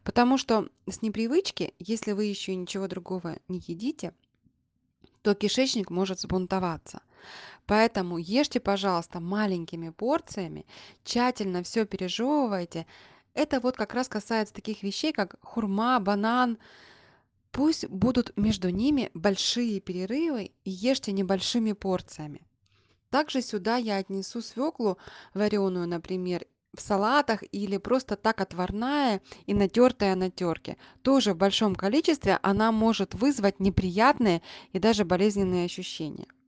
Потому что с непривычки, если вы еще ничего другого не едите, то кишечник может взбунтоваться. Поэтому ешьте, пожалуйста, маленькими порциями, тщательно все пережевывайте. Это вот как раз касается таких вещей, как хурма, банан. Пусть будут между ними большие перерывы и ешьте небольшими порциями. Также сюда я отнесу свеклу вареную, например, в салатах или просто так отварная и натертая на терке. Тоже в большом количестве она может вызвать неприятные и даже болезненные ощущения.